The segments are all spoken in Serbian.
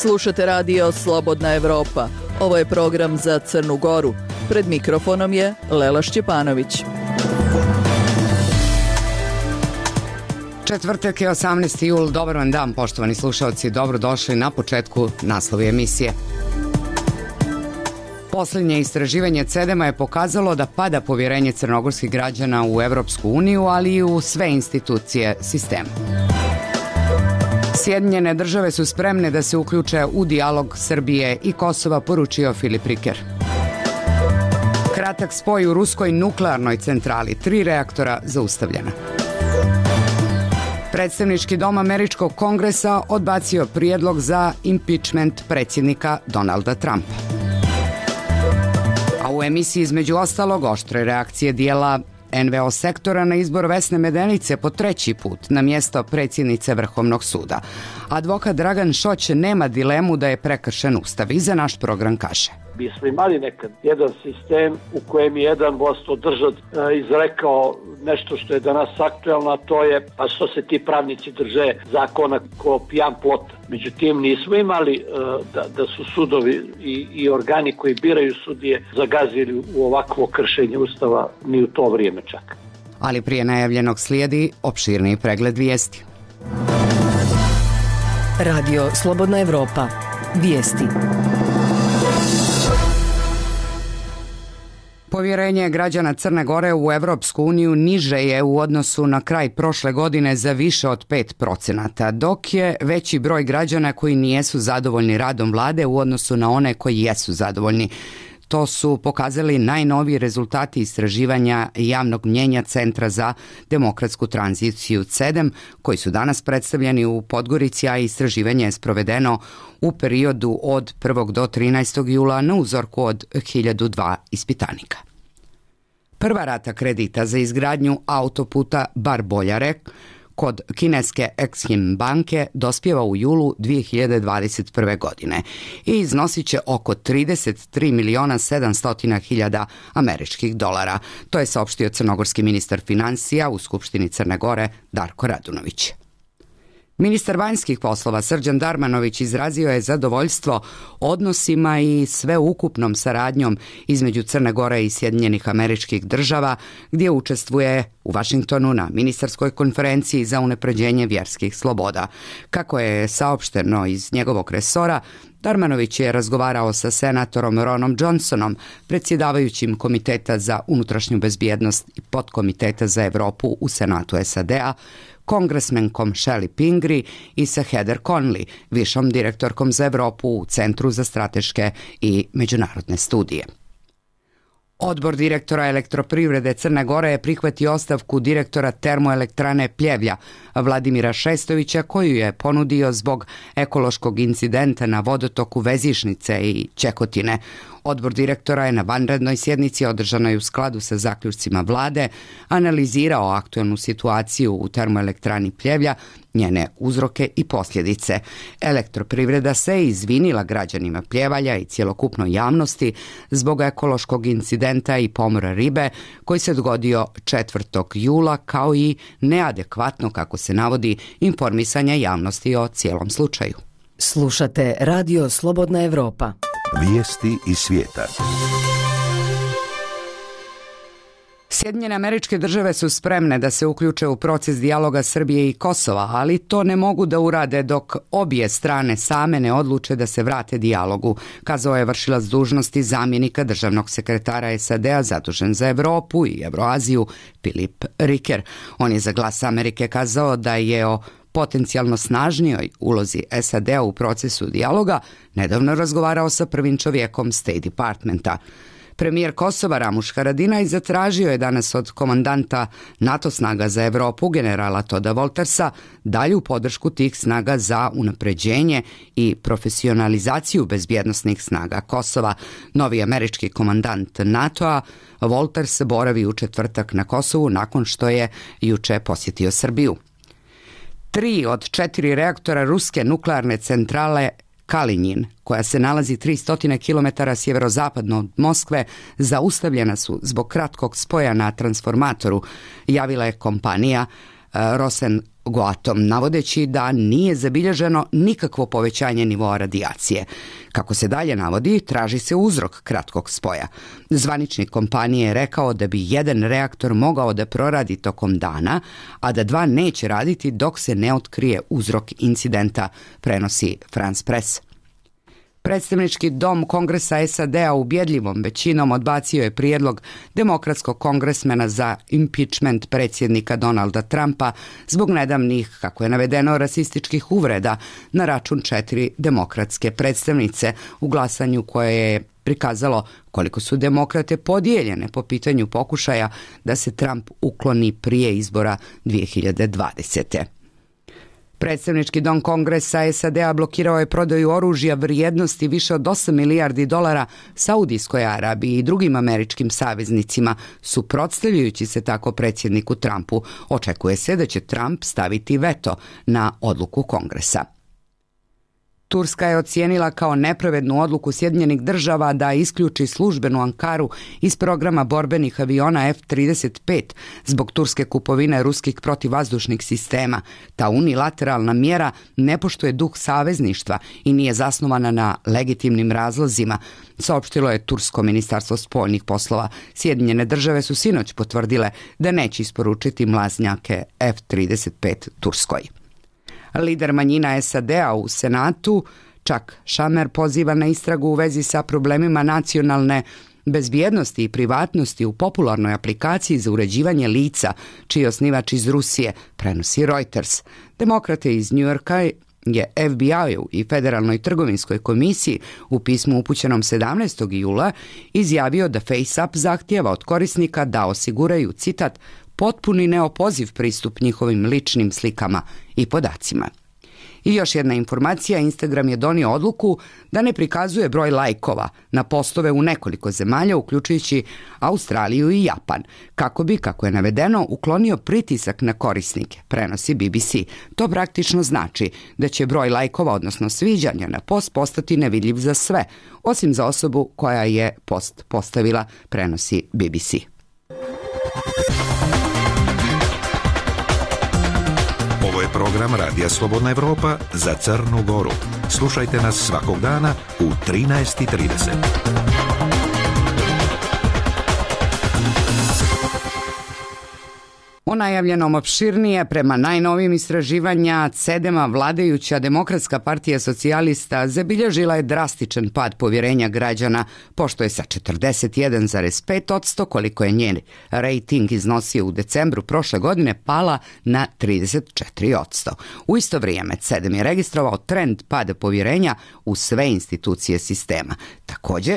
Slušate radio Slobodna Evropa. Ovo je program za Crnu Goru. Pred mikrofonom je Lela Šćepanović. Četvrtak je 18. jul. Dobar vam dan, poštovani slušalci. Dobrodošli na početku naslovi emisije. Posljednje istraživanje CEDEM-a je pokazalo da pada povjerenje crnogorskih građana u Evropsku uniju, ali i u sve institucije sistema. Sjedinjene države su spremne da se uključe u dijalog Srbije i Kosova, poručio Filip Riker. Kratak spoj u ruskoj nuklearnoj centrali, 3 reaktora zaustavljena. Predstavnički dom Američkog kongresa odbacio prijedlog za impeachment predsjednika Donalda Trumpa. A u emisiji između ostalog oštre reakcije dijela NVO sektora na izbor Vesne Medenice po 3. put na mjesto predsjednice Vrhovnog suda. Advokat Dragan Šoć nema dilemu da je prekršen ustav i za naš program kaže. Mi smo imali nekad jedan sistem u kojem je jedan vlastodržac izrekao nešto što je danas aktuelno, a to je pa što se ti pravnici drže zakona ko pijan plota. Međutim, nismo imali da su sudovi i organi koji biraju sudije zagazili u ovakvo kršenje ustava ni u to vrijeme čak. Ali prije najavljenog slijedi opširniji pregled vijesti. Radio Slobodna Evropa. Vijesti. Povjerenje građana Crne Gore u Evropsku uniju niže je u odnosu na kraj prošle godine za više od 5%, dok je veći broj građana koji nijesu zadovoljni radom vlade u odnosu na one koji jesu zadovoljni. To su pokazali najnoviji rezultati istraživanja javnog mnjenja Centra za demokratsku tranziciju CEDEM, koji su danas predstavljeni u Podgorici, a istraživanje je sprovedeno u periodu od 1. do 13. jula na uzorku od 1002 ispitanika. Prva rata kredita za izgradnju autoputa Bar-Boljare kod kineske Exim banke dospijeva u julu 2021. godine i iznosit će oko 33.700.000 američkih dolara. To je saopštio crnogorski ministar financija u Skupštini Crne Gore Darko Radunović. Ministar vanjskih poslova Srđan Darmanović izrazio je zadovoljstvo odnosima i sveukupnom saradnjom između Crne Gore i Sjedinjenih Američkih Država, gdje učestvuje u Vašingtonu na ministarskoj konferenciji za unapređenje vjerskih sloboda. Kako je saopšteno iz njegovog resora, Darmanović je razgovarao sa senatorom Ronom Johnsonom, predsjedavajućim Komiteta za unutrašnju bezbjednost i podkomiteta za Evropu u Senatu SAD-a, kongresmenkom Shelley Pingree i sa Heather Conley, višom direktorkom za Evropu u Centru za strateške i međunarodne studije. Odbor direktora Elektroprivrede Crne Gore je prihvatio ostavku direktora termoelektrane Pljevlja Vladimira Šestovića, koju je ponudio zbog ekološkog incidenta na vodotoku Vezišnice i Čekotine. Odbor direktora je na vanrednoj sjednici održanoj u skladu sa zaključcima vlade analizirao aktualnu situaciju u termoelektrani Pljevlja, njene uzroke i posljedice. Elektroprivreda se izvinila građanima Pljevalja i cjelokupnoj javnosti zbog ekološkog incidenta i pomora ribe koji se dogodio 4. jula, kao i neadekvatno, kako se navodi, informisanja javnosti o cijelom slučaju. Slušate Radio Slobodna Evropa. Vijesti iz svijeta. Sjedinjene Američke Države su spremne da se uključe u proces dijaloga Srbije i Kosova, ali to ne mogu da urade dok obje strane same ne odluče da se vrate dijalogu, kazao je vršilac dužnosti zamjenika državnog sekretara SAD-a zadužen za Evropu i Evroaziju Filip Riker. On je za Glas Amerike kazao da je o potencijalno snažnijoj ulozi SAD-a u procesu dijaloga nedavno razgovarao sa prvim čovjekom State Departmenta. Premijer Kosova Ramuš Haradinaj zatražio je danas od komandanta NATO snaga za Evropu generala Toda Woltersa dalju podršku tih snaga za unapređenje i profesionalizaciju bezbjednosnih snaga Kosova. Novi američki komandant NATO-a Wolters boravi u četvrtak na Kosovu nakon što je juče posjetio Srbiju. 3 od 4 reaktora ruske nuklearne centrale Kalinjin, koja se nalazi 300 km sjeverozapadno od Moskve, zaustavljena su zbog kratkog spoja na transformatoru, javila je kompanija Rosengoatom, navodeći da nije zabilježeno nikakvo povećanje nivoa radijacije. Kako se dalje navodi, traži se uzrok kratkog spoja. Zvaničnik kompanije je rekao da bi jedan reaktor mogao da proradi tokom dana, a da dva neće raditi dok se ne otkrije uzrok incidenta, prenosi France Press. Predstavnički dom Kongresa SAD-a ubjedljivom većinom odbacio je prijedlog demokratskog kongresmena za impeachment predsjednika Donalda Trumpa zbog nedavnih, kako je navedeno, rasističkih uvreda na račun 4 demokratske predstavnice u glasanju koje je prikazalo koliko su demokrate podijeljene po pitanju pokušaja da se Trump ukloni prije izbora 2020. Predstavnički dom Kongresa SAD-a blokirao je prodaju oružja vrijednosti više od 8 milijardi dolara Saudijskoj Arabiji i drugim američkim saveznicima, suprotstavljajući se tako predsjedniku Trumpu. Očekuje se da će Trump staviti veto na odluku Kongresa. Turska je ocijenila kao nepravednu odluku Sjedinjenih Država da isključi službenu Ankaru iz programa borbenih aviona F-35 zbog turske kupovine ruskih protivvazdušnih sistema. Ta unilateralna mjera ne poštuje duh savezništva i nije zasnovana na legitimnim razlozima, saopštilo je Tursko ministarstvo spoljnih poslova. Sjedinjene Države su sinoć potvrdile da neće isporučiti mlaznjake F-35 Turskoj. Lider manjina SAD-a u Senatu, Chuck Schumer, poziva na istragu u vezi sa problemima nacionalne bezbjednosti i privatnosti u popularnoj aplikaciji za uređivanje lica, čiji je osnivač iz Rusije, prenosi Reuters. Demokrate iz New Yorka je FBI-u i Federalnoj trgovinskoj komisiji u pismu upućenom 17. jula izjavio da FaceApp zahtijeva od korisnika da osiguraju, citat, potpuni neopoziv pristup njihovim ličnim slikama i podacima. I još jedna informacija, Instagram je donio odluku da ne prikazuje broj lajkova na postove u nekoliko zemalja, uključujući Australiju i Japan, kako bi, kako je navedeno, uklonio pritisak na korisnike, prenosi BBC. To praktično znači da će broj lajkova, odnosno sviđanja na post, postati nevidljiv za sve, osim za osobu koja je post postavila, prenosi BBC. Ovo je program Radija Slobodna Evropa za Crnu Goru. Slušajte nas svakog dana u 13:30. O najavljenom opširnije, prema najnovijim istraživanja CEDEM-a, vladajuća Demokratska partija socijalista zabilježila je drastičan pad povjerenja građana, pošto je sa 41,5%, koliko je njen rejting iznosio u decembru prošle godine, pala na 34%. U isto vrijeme CEDEM je registrovao trend pada povjerenja u sve institucije sistema. Također,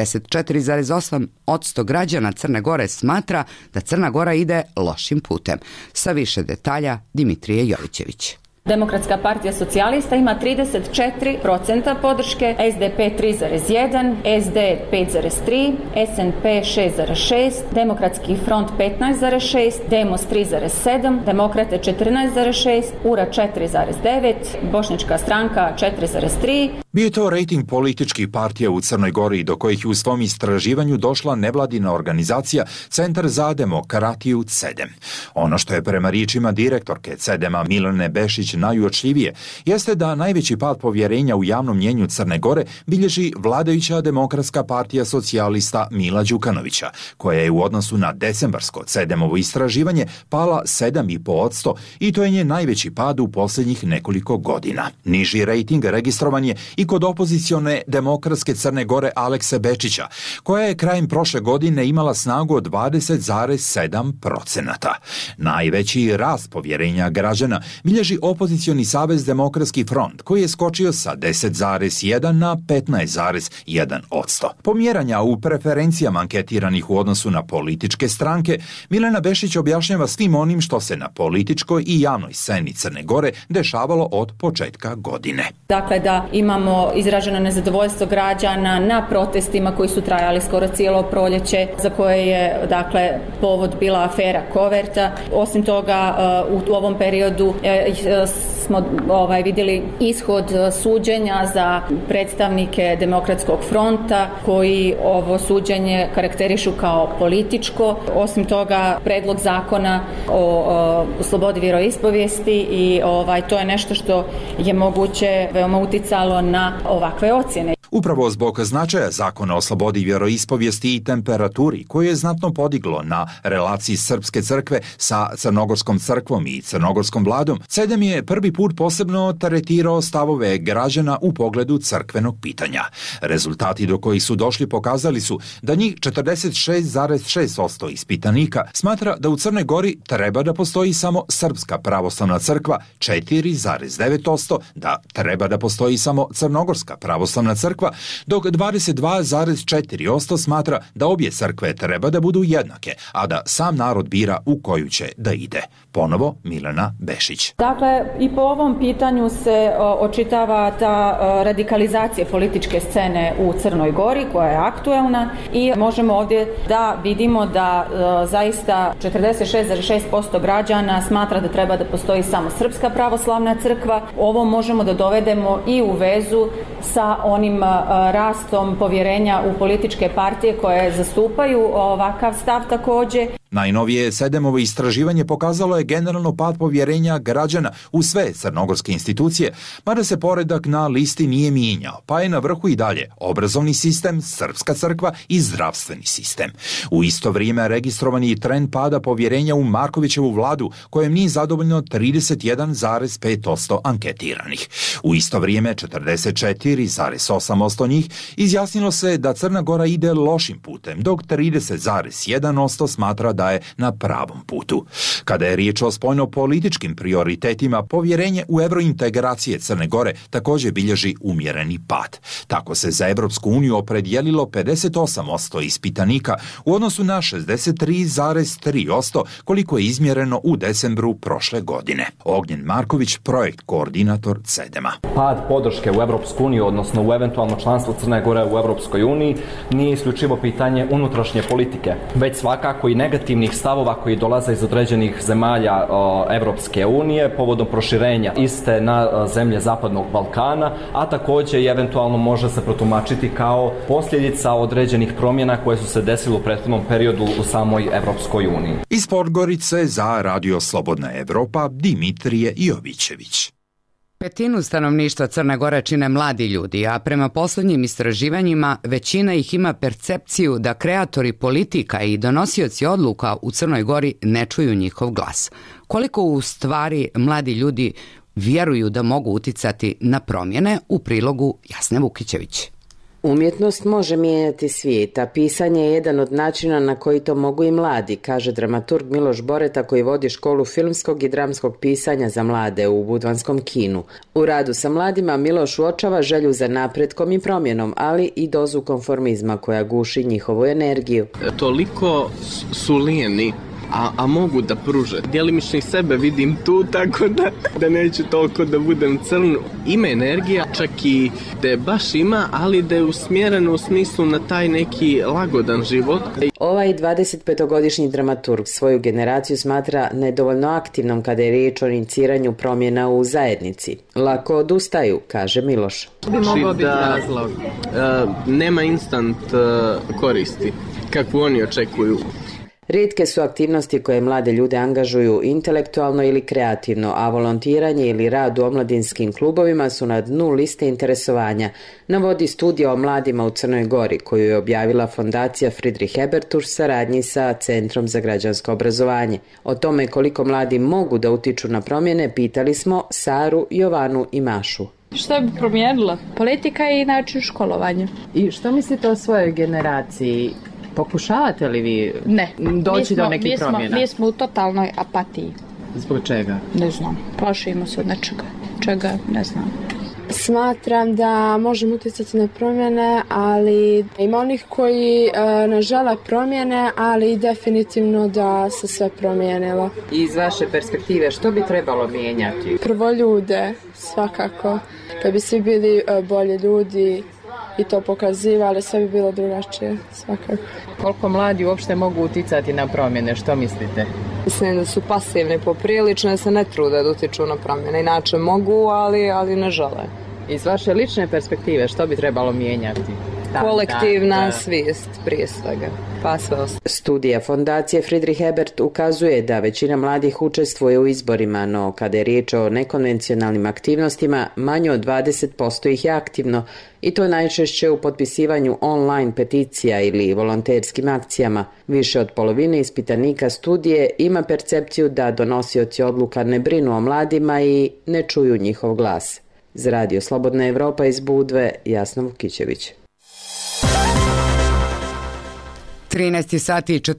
44,8% građana Crne Gore smatra da Crna Gora ide lošim putem. Sa više detalja Dimitrije Jovićević. Demokratska partija socijalista ima 34% podrške, SDP 3,1, SD 5,3, SNP 6,6, Demokratski front 15,6, Demos 3,7, Demokrate 14,6, URA 4,9, Bošnjačka stranka 4,3. Bio je to rejting političkih partija u Crnoj Gori do kojih je u svom istraživanju došla nevladina organizacija Centar za demokratiju CEDEM. Ono što je prema riječima direktorke CEDEM-a Milane Bešić najuočljivije jeste da najveći pad povjerenja u javnom mnjenju Crne Gore bilježi vladajuća Demokratska partija socijalista Mila Đukanovića, koja je u odnosu na decembarsko CEDEM-ovo istraživanje pala 7,5% i to je njen najveći pad u posljednjih nekoliko godina. Niži rejting registrovan je i kod opozicione Demokratske Crne Gore Alekse Bečića, koja je krajem prošle godine imala snagu od 20,7%. Najveći rast povjerenja građana bilježi opozicioni savez Demokratski front, koji je skočio sa 10,1 na 15,1%. Pomjeranja u preferencijama anketiranih u odnosu na političke stranke, Milana Bešić objašnjava svim onim što se na političkoj i javnoj sceni Crne Gore dešavalo od početka godine. Dakle, da imamo izraženo nezadovoljstvo građana na protestima koji su trajali skoro cijelo proljeće, za koje je, dakle, povod bila afera Koverta. Osim toga, u ovom periodu smo vidjeli ishod suđenja za predstavnike Demokratskog fronta koji ovo suđenje karakterišu kao političko. Osim toga, predlog zakona o slobodi vjeroispovijesti i to je nešto što je moguće veoma uticalo na ovakve ocjene. Upravo zbog značaja zakona o slobodi vjeroispovijesti i temperaturi koje je znatno podiglo na relaciji Srpske crkve sa Crnogorskom crkvom i Crnogorskom vladom, CEDEM je prvi put posebno tretirao stavove građana u pogledu crkvenog pitanja. Rezultati do kojih su došli pokazali su da njih 46,6% ispitanika smatra da u Crnoj Gori treba da postoji samo Srpska pravoslavna crkva, 4,9% da treba da postoji samo Crnogorska pravoslavna crkva, dok 22,4% smatra da obje crkve treba da budu jednake, a da sam narod bira u koju će da ide. Ponovo Milena Bešić. Dakle, i po ovom pitanju se očitava ta radikalizacija političke scene u Crnoj Gori koja je aktuelna i možemo ovdje da vidimo da zaista 46,6% građana smatra da treba da postoji samo Srpska pravoslavna crkva. Ovo možemo da dovedemo i u vezu sa onim rastom povjerenja u političke partije koje zastupaju ovakav stav također. Najnovije CEDEM-ovo istraživanje pokazalo je generalno pad povjerenja građana u sve crnogorske institucije, mada se poredak na listi nije mijenjao, pa je na vrhu i dalje obrazovni sistem, Srpska crkva i zdravstveni sistem. U isto vrijeme registrovani trend pada povjerenja u Markovićevu vladu, kojem nije zadovoljno 31,5% anketiranih. U isto vrijeme 44,8% njih izjasnilo se da Crna Gora ide lošim putem, dok 30,1% smatra da je na pravom putu. Kada je riječ o spoljno-političkim prioritetima, povjerenje u evrointegracije Crne Gore također bilježi umjereni pad. Tako se za Evropsku uniju opredijelilo 58% ispitanika u odnosu na 63,3% koliko je izmjereno u decembru prošle godine. Ognjen Marković, projekt koordinator CEDEM-a. Pad podrške u Evropsku uniju, odnosno u eventualno članstvo Crne Gore u Evropskoj uniji, nije isključivo pitanje unutrašnje politike, već svakako i negativnih stavova koji dolaze iz određenih zemalja Evropske unije povodom proširenja iste na zemlje Zapadnog Balkana, a također i eventualno može se protumačiti kao posljedica određenih promjena koje su se desile u prethodnom periodu u samoj Evropskoj uniji. Iz Podgorice za Radio Slobodna Evropa Dimitrije Jovićević. Petinu stanovništva Crne Gore čine mladi ljudi, a prema posljednjim istraživanjima većina ih ima percepciju da kreatori politika i donosioci odluka u Crnoj Gori ne čuju njihov glas. Koliko u stvari mladi ljudi vjeruju da mogu uticati na promjene, u prilogu Jasne Vukićević. Umjetnost može mijenjati svijet, a pisanje je jedan od načina na koji to mogu i mladi, kaže dramaturg Miloš Boreta koji vodi školu filmskog i dramskog pisanja za mlade u Budvanskom kinu. U radu sa mladima Miloš uočava želju za napretkom i promjenom, ali i dozu konformizma koja guši njihovu energiju. Toliko su lijeni, a mogu da pruže. Djelimično i sebe vidim tu, tako da neću toliko da budem crn. Ima energija, čak i da je baš ima, ali da je usmjereno u smislu na taj neki lagodan život. Ovaj 25-godišnji dramaturg svoju generaciju smatra nedovoljno aktivnom kada je riječ o iniciranju promjena u zajednici. Lako odustaju, kaže Miloš. Bi mogao biti razlog. Nema instant koristi, kakvu oni očekuju. Rijetke su aktivnosti koje mlade ljude angažuju intelektualno ili kreativno, a volontiranje ili rad u omladinskim klubovima su na dnu liste interesovanja, navodi studija o mladima u Crnoj Gori koju je objavila fondacija Friedrich Ebert u saradnji sa Centrom za građansko obrazovanje. O tome koliko mladi mogu da utiču na promjene pitali smo Saru, Jovanu i Mašu. Što bi promijenila? Politika i način školovanja. I što mislite o svojoj generaciji? Pokušavate li vi doći do nekih promjena? Mi smo u totalnoj apatiji. Zbog čega? Ne znam. Plašimo se od nečega. Čega? Ne znam. Smatram da možemo utjecati na promjene, ali ima onih koji ne žele promjene, ali definitivno da se sve promijenilo. Iz vaše perspektive, što bi trebalo mijenjati? Prvo ljude, svakako. Kad bi svi bili bolji ljudi i to pokazivali, sve bi bilo drugačije, svakako. Koliko mladi uopšte mogu utjecati na promjene, što mislite? Mislim da su pasivni poprilično, da se ne trude da utiču na promjene. Inače mogu, ali ne žele. Iz vaše lične perspektive, što bi trebalo mijenjati? Kolektivna svijest prije svega, pa sve ostalo. Studija fondacije Friedrich Ebert ukazuje da većina mladih učestvuje u izborima, no kada je riječ o nekonvencionalnim aktivnostima, manje od 20% ih je aktivno i to najčešće u potpisivanju online peticija ili volonterskim akcijama. Više od polovine ispitanika studije ima percepciju da donosioci odluka ne brinu o mladima i ne čuju njihov glas. Za Radio Slobodna Evropa iz Budve, Jasna Vukićević. 13 sati i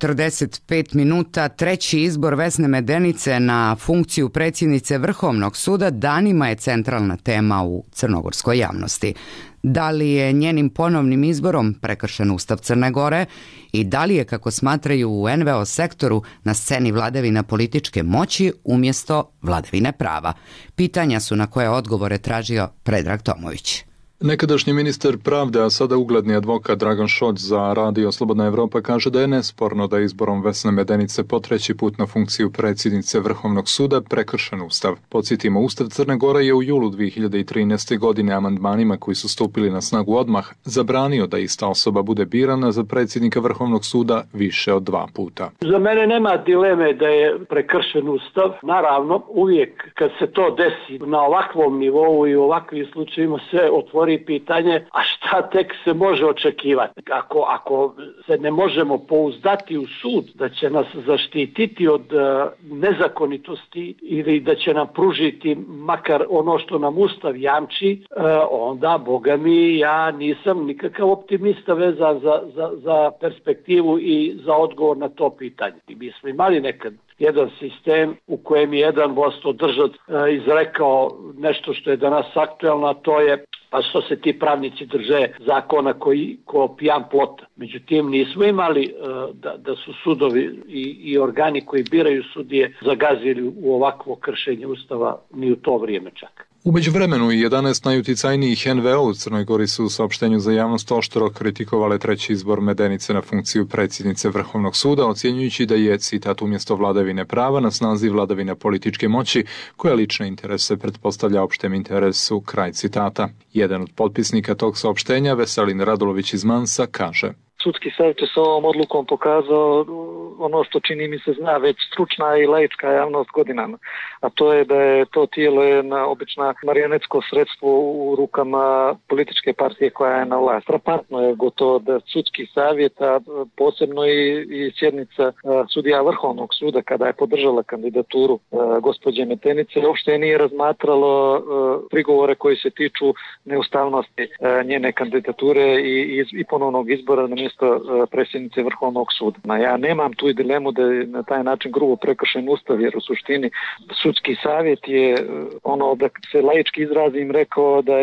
45 minuta, treći izbor Vesne Medenice na funkciju predsjednice Vrhovnog suda danima je centralna tema u crnogorskoj javnosti. Da li je njenim ponovnim izborom prekršen Ustav Crne Gore i da li je, kako smatraju u NVO sektoru, na sceni vladavina političke moći umjesto vladavine prava? Pitanja su na koje odgovore tražio Predrag Tomović. Nekadašnji ministar pravde, a sada ugledni advokat Dragan Šolj za Radio Slobodna Evropa kaže da je nesporno da je izborom Vesne Medenice po treći put na funkciju predsjednice Vrhovnog suda prekršen Ustav. Podsjetimo, Ustav Crne Gore je u julu 2013. godine amandmanima koji su stupili na snagu odmah zabranio da ista osoba bude birana za predsjednika Vrhovnog suda više od 2 puta. Za mene nema dileme da je prekršen Ustav. Naravno, uvijek kad se to desi na ovakvom nivou i u ovakvim slučajima se otvori pitanje, a šta tek se može očekivati? Ako se ne možemo pouzdati u sud da će nas zaštititi od nezakonitosti ili da će nam pružiti makar ono što nam Ustav jamči, onda, Boga mi, ja nisam nikakav optimista vezan za perspektivu i za odgovor na to pitanje. Mi smo imali nekad jedan sistem u kojem je jedan vlastodržac izrekao nešto što je danas aktuelno, a to je pa što se ti pravnici drže zakona ko pijan plota. Međutim, nismo imali da su sudovi i organi koji biraju sudije zagazili u ovakvo kršenje Ustava ni u to vrijeme čak. U međuvremenu 11 najuticajnijih NVO u Crnoj Gori su u saopštenju za javnost oštro kritikovale treći izbor Medenice na funkciju predsjednice Vrhovnog suda, ocjenjujući da je, citat, umjesto vladavine prava na snazi vladavina političke moći, koja lične interese pretpostavlja opštem interesu, kraj citata. Jedan od potpisnika tog saopštenja, Veselin Radulović iz Mansa, kaže: Sudski savjet je s ovom odlukom pokazao ono što čini mi se zna već stručna i laička javnost godinama, a to je da je to tijelo jedna obična marionetsko sredstvo u rukama političke partije koja je na vlast. Frapantno je gotovo da sudski savjet, a posebno i sjednica sudija Vrhovnog suda kada je podržala kandidaturu gospođe Medenice, uopšte nije razmatralo prigovore koji se tiču neustavnosti njene kandidature i ponovnog izbora na mjesto predsjednice Vrhovnog suda. Ja nemam tu i dilemu da je na taj način grubo prekršen Ustav, jer u suštini sudski savjet je ono, da se laički izrazim, rekao da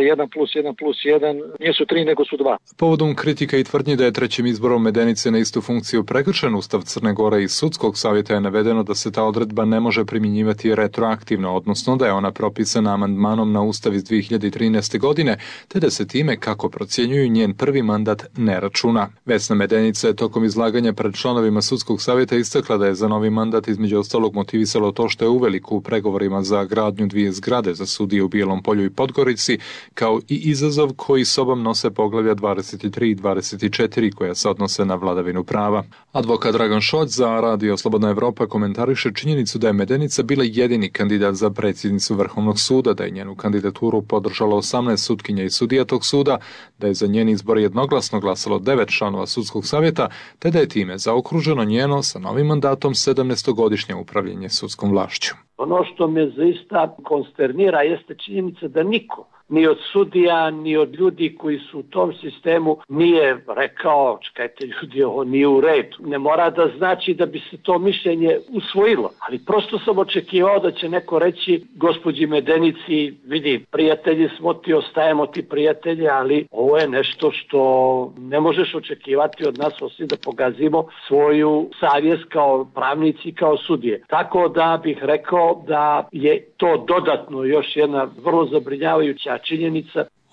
1+1+1 nisu 3 nego su 2. Povodom kritika i tvrdnji da je trećim izborom Medenice na istu funkciju prekršen Ustav Crne Gore iz sudskog savjeta je navedeno da se ta odredba ne može primjenjivati retroaktivno, odnosno da je ona propisana amandmanom na Ustav iz 2013. godine, te da se time, kako procjenjuju, njen prvi mandat ne računa. Vesna Medenica je tokom izlaganja pred članovima sudskog savjeta istakla da je za novi mandat između ostalog motivisalo to što je uveliko u pregovorima za gradnju 2 zgrade za sudije u Bijelom Polju i Podgorici, kao i izazov koji sobom nose poglavlja 23 i 24 koja se odnose na vladavinu prava. Advokat Dragan Šolj za Radio Slobodna Evropa komentariše činjenicu da je Medenica bila jedini kandidat za predsjednicu Vrhovnog suda, da je njenu kandidaturu podržalo 18 sutkinja i sudija tog suda, da je za njen izbor jednoglasno glasalo 9 članova sudskog savjeta, te da je time zaokruženo njeno sa novim mandatom 17-godišnje upravljanje sudskom vlašću. Ono što me zaista konsternira jeste činjenica da niko, ni od sudija, ni od ljudi koji su u tom sistemu nije rekao, čekajte ljudi, ovo nije u redu. Ne mora da znači da bi se to mišljenje usvojilo, ali prosto sam očekivao da će neko reći gospođi Medenici, vidi, prijatelji smo ti, ostajemo ti prijatelji, ali ovo je nešto što ne možeš očekivati od nas osim da pogazimo svoju savjest kao pravnici, kao sudije. Tako da bih rekao da je to dodatno još jedna vrlo zabrinjavajuća činjenica.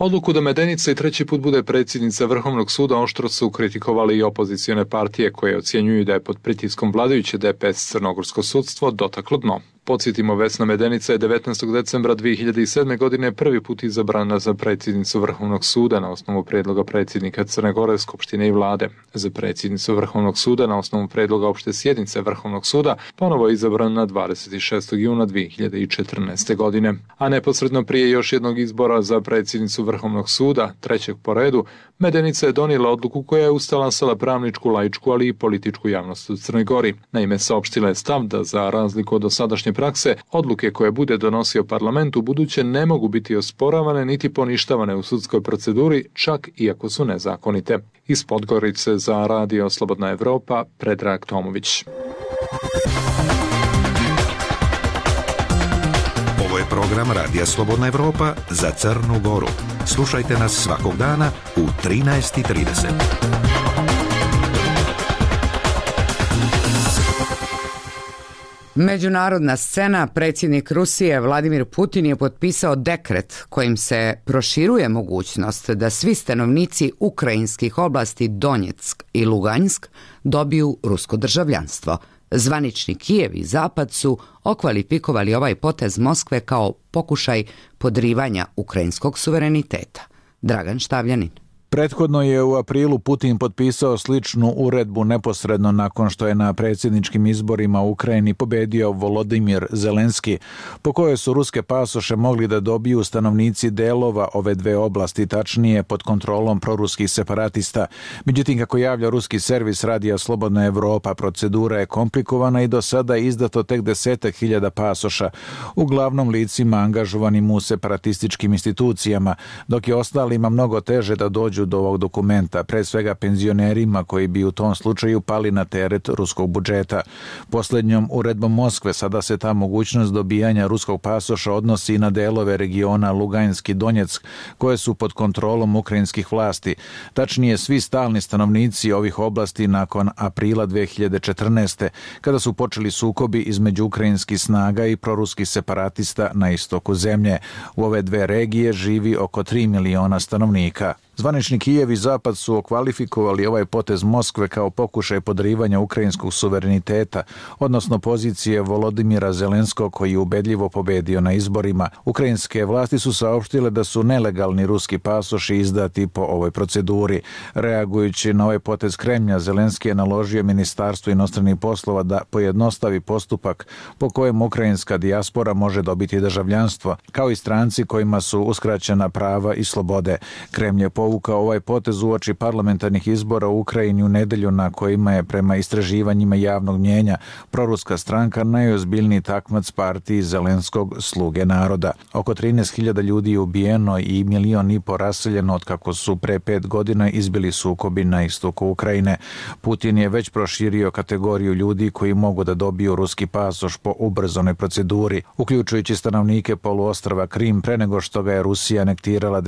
Odluku da Medenica i treći put bude predsjednica Vrhovnog suda oštro su kritikovali i opozicione partije koje ocjenjuju da je pod pritiskom vladajuće DPS crnogorsko sudstvo dotaklo dno. Podsjetimo, Vesna Medenica je 19. decembra 2007. godine prvi put izabrana za predsjednicu Vrhovnog suda na osnovu predloga predsjednika Crne Gore, Skupštine i vlade. Za predsjednicu Vrhovnog suda na osnovu predloga opšte sjednice Vrhovnog suda ponovo je izabrana 26. juna 2014. godine. A neposredno prije još jednog izbora za predsjednicu Vrhovnog suda, trećeg po redu, Medenica je donijela odluku koja je ustalasala pravničku, laičku, ali i političku javnost u Crnoj Gori. Naime, saopštila je stav da za razliku od dosadašnje prakse, odluke koje bude donosio parlament u buduće ne mogu biti osporavane niti poništavane u sudskoj proceduri, čak i ako su nezakonite. Iz Podgorice za Radio Slobodna Evropa, Predrag Tomović. Ovo je program Radija Slobodna Evropa za Crnu Goru. Slušajte nas svakog dana u 13:30. Međunarodna scena. Predsjednik Rusije Vladimir Putin je potpisao dekret kojim se proširuje mogućnost da svi stanovnici ukrajinskih oblasti Donjeck i Lugansk dobiju rusko državljanstvo. Zvanični Kijev i Zapad su okvalifikovali ovaj potez Moskve kao pokušaj podrivanja ukrajinskog suvereniteta. Dragan Štavljanin. Prethodno je u aprilu Putin potpisao sličnu uredbu neposredno nakon što je na predsjedničkim izborima u Ukrajini pobedio Volodimir Zelenski, po kojoj su ruske pasoše mogli da dobiju stanovnici delova ove dve oblasti, tačnije pod kontrolom proruskih separatista. Međutim, kako javlja ruski servis Radija Slobodna Evropa, procedura je komplikovana i do sada je izdato tek 10.000 pasoša, uglavnom licima angažovanim u separatističkim institucijama, dok je ostalima mnogo teže da dođu do ovog dokumenta, pre svega penzionerima koji bi u tom slučaju pali na teret ruskog budžeta. Posljednjom uredbom Moskve sada se ta mogućnost dobijanja ruskog pasoša odnosi i na delove regiona Lugansk i Donjeck koje su pod kontrolom ukrajinskih vlasti. Tačnije, svi stalni stanovnici ovih oblasti nakon aprila 2014. kada su počeli sukobi između ukrajinskih snaga i proruskih separatista na istoku zemlje. U ove dve regije živi oko 3 miliona stanovnika. Zvanični Kijev i Zapad su okvalifikovali ovaj potez Moskve kao pokušaj podrivanja ukrajinskog suvereniteta, odnosno pozicije Volodimira Zelenskog koji je ubedljivo pobedio na izborima. Ukrajinske vlasti su saopštile da su nelegalni ruski pasoši izdati po ovoj proceduri. Reagujući na ovaj potez Kremlja, Zelenski je naložio Ministarstvu inostranih poslova da pojednostavi postupak po kojem ukrajinska dijaspora može dobiti državljanstvo, kao i stranci kojima su uskraćena prava i slobode. Kremlj je povukao ovaj potez uoči parlamentarnih izbora u Ukrajini u nedelju na kojima je prema istraživanjima javnog mnjenja proruska stranka najozbiljniji takmac partiji Zelenskog Sluge naroda. Oko 13.000 ljudi je ubijeno i 1,5 miliona raseljeno od kako su pre 5 godina izbili sukobi na istoku Ukrajine. Putin je već proširio kategoriju ljudi koji mogu da dobiju ruski pasoš po ubrzanoj proceduri, uključujući stanovnike poluostrva Krim pre nego što ga je Rusija anektirala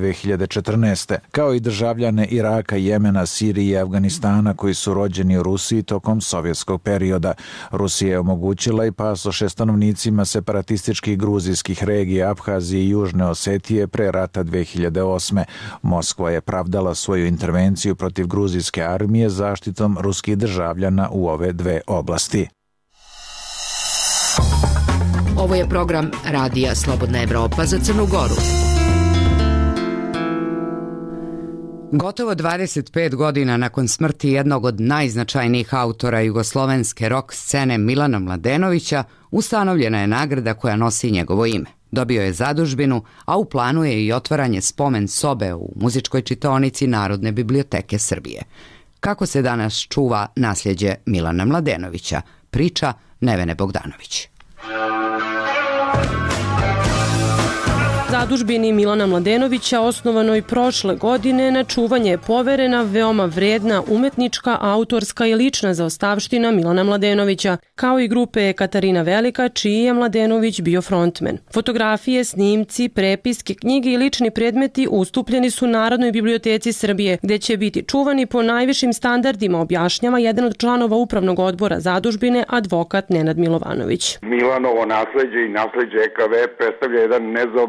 2014. kao i državljane Iraka, Jemena, Sirije i Afganistana koji su rođeni u Rusiji tokom sovjetskog perioda. Rusija je omogućila i pasoše stanovnicima separatističkih gruzijskih regija Abhazije i Južne Osetije pre rata 2008. Moskva je pravdala svoju intervenciju protiv gruzijske armije zaštitom ruskih državljana u ove dve oblasti. Ovo je program Radija Slobodna Evropa za Crnu Goru. Gotovo 25 godina nakon smrti jednog od najznačajnijih autora jugoslovenske rock scene Milana Mladenovića, ustanovljena je nagrada koja nosi njegovo ime. Dobio je zadužbinu, a u planu je i otvaranje spomen sobe u muzičkoj čitaonici Narodne biblioteke Srbije. Kako se danas čuva nasljeđe Milana Mladenovića, priča Nevene Bogdanović. Zadužbini Milana Mladenovića, osnovanoj prošle godine, na čuvanje je poverena veoma vredna umetnička, autorska i lična zaostavština Milana Mladenovića, kao i grupe Katarina Velika, čiji je Mladenović bio frontmen. Fotografije, snimci, prepiske, knjige i lični predmeti ustupljeni su Narodnoj biblioteci Srbije, gde će biti čuvani po najvišim standardima, objašnjava jedan od članova upravnog odbora zadužbine, advokat Nenad Milovanović. Milanovo nasleđe i nasleđe EKV predstavlja jedan nezaobilazni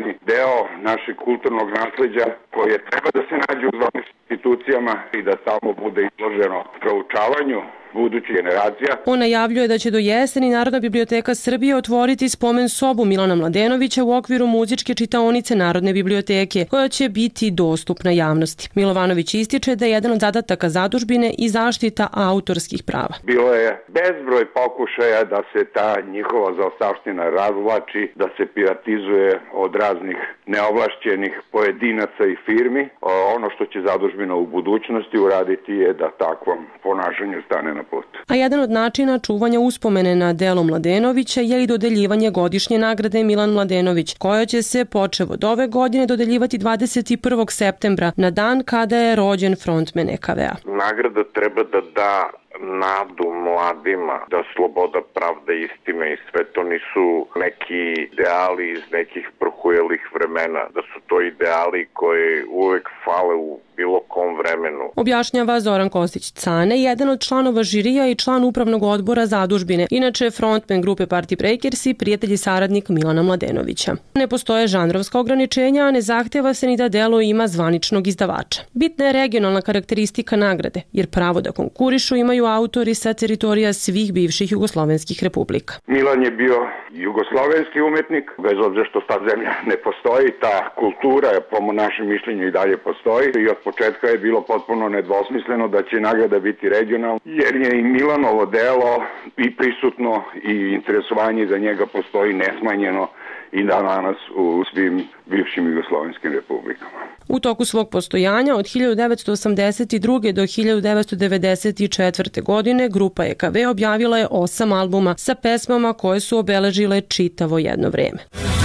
sastavni deo našeg kulturnog nasleđa koje treba da se nađe u zvaničnim institucijama i da tamo bude izloženo proučavanju budućih generacija. On najavljuje da će do jeseni Narodna biblioteka Srbije otvoriti spomen sobu Milana Mladenovića u okviru muzičke čitaonice Narodne biblioteke, koja će biti dostupna javnosti. Milovanović ističe da je jedan od zadataka zadužbine i zaštita autorskih prava. Bilo je bezbroj pokušaja da se ta njihova zaostavština razvlači, da se piratizuje od raznih neovlašćenih pojedinaca i firmi. Ono što će zadužbina u budućnosti uraditi je da takvom ponašanju stane na put. A jedan od načina čuvanja uspomene na delo Mladenovića je i dodeljivanje godišnje nagrade Milan Mladenović, koja će se počev od ove godine dodeljivati 21. septembra, na dan kada je rođen frontmen EKV-a. Nagrada treba da da nadu mladima da sloboda, pravda, istina i sve to nisu neki ideali iz nekih prohujelih vremena, da su to ideali koji uvek fale u bilo kom vremenu. Objašnjava Zoran Kostić-Cane, jedan od članova žirija i član upravnog odbora zadužbine, inače frontmen grupe Party Breakers i prijatelj i saradnik Milana Mladenovića. Ne postoje žanrovska ograničenja, a ne zahteva se ni da delo ima zvaničnog izdavača. Bitna je regionalna karakteristika nagrade, jer pravo da konkurišu imaju autori sa teritorija svih bivših jugoslovenskih republika. Milan je bio jugoslovenski umetnik, bez obzira što ta zemlja ne postoji, ta kultura po našem mišljenju i dalje postoji i od početka je bilo potpuno nedvosmisleno da će nagrada biti regionalna, jer je i Milanovo delo i prisutno i interesovanje za njega postoji nesmanjeno i danas u svim bivšim jugoslovenskim republikama. U toku svog postojanja od 1982. do 1994. godine grupa EKV objavila je 8 albuma sa pesmama koje su obeležile čitavo jedno vreme.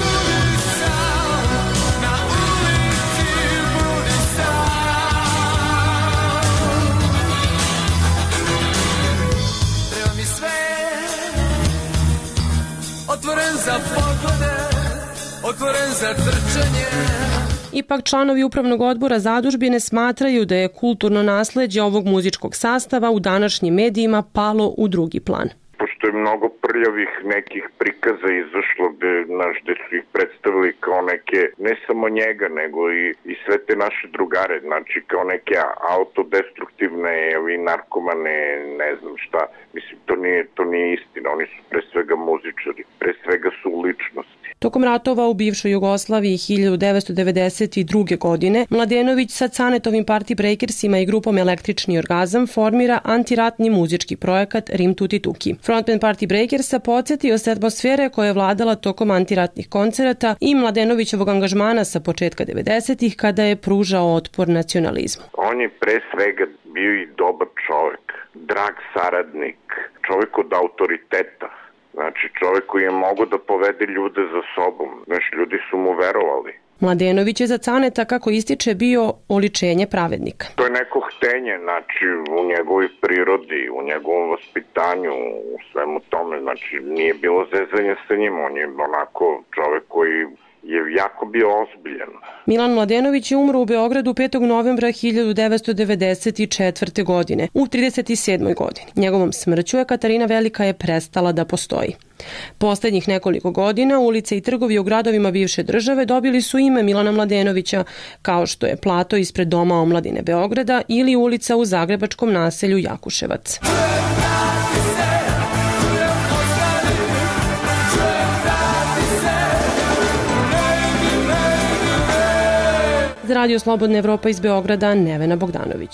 Otvoren za poglede, otvoren za trčanje. Ipak članovi upravnog odbora zadužbine smatraju da je kulturno nasleđe ovog muzičkog sastava u današnjim medijima palo u drugi plan. Pošto je mnogo prljavih nekih prikaza izašlo gde su ih predstavili kao neke, ne samo njega, nego i sve te naše drugare, znači kao neke autodestruktivne ili narkomane, ne znam šta. Mislim, to nije istina, oni su pre svega muzičari, pre svega su ličnosti. Tokom ratova u bivšoj Jugoslaviji 1992. godine Mladenović sa Canetovim Party Breakersima i grupom Električni orgazam formira antiratni muzički projekat Rim Tuti Tuki. Frontman Party Breakersa podsjetio se atmosfere koja je vladala tokom antiratnih koncerata i Mladenovićevog angažmana sa početka 90-ih kada je pružao otpor nacionalizmu. On je pre svega bio i dobar čovjek, drag saradnik, čovjek od autoriteta. Znači, čovjek koji je mogao da povede ljude za sobom. Znači, ljudi su mu verovali. Mladenović je za Caneta, kako ističe, bio oličenje pravednika. To je neko htenje, znači, u njegovoj prirodi, u njegovom vaspitanju, u svemu tome. Znači, nije bilo zezanja sa njim. On je onako čovjek koji je jako bio ozbiljan. Milan Mladenović je umro u Beogradu 5. novembra 1994. godine, u 37. godini. Njegovom smrću Katarina Velika je prestala da postoji. Poslednjih nekoliko godina ulice i trgovi u gradovima bivše države dobili su ime Milana Mladenovića, kao što je plato ispred Doma omladine Beograda ili ulica u zagrebačkom naselju Jakuševac. Za Radio Slobodna Evropa iz Beograda, Nevena Bogdanović.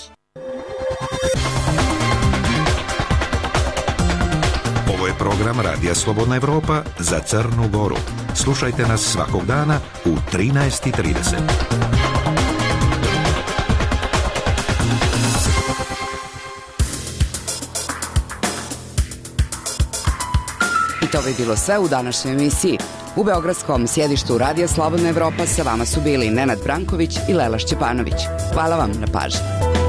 Ovo je program Radija Slobodna Evropa za Crnu Goru. Slušajte nas svakog dana u 13:30. I to bi bilo sve u današnjoj emisiji. U beogradskom sjedištu Radija Slobodna Evropa sa vama su bili Nenad Branković i Lela Šćepanović. Hvala vam na pažnji.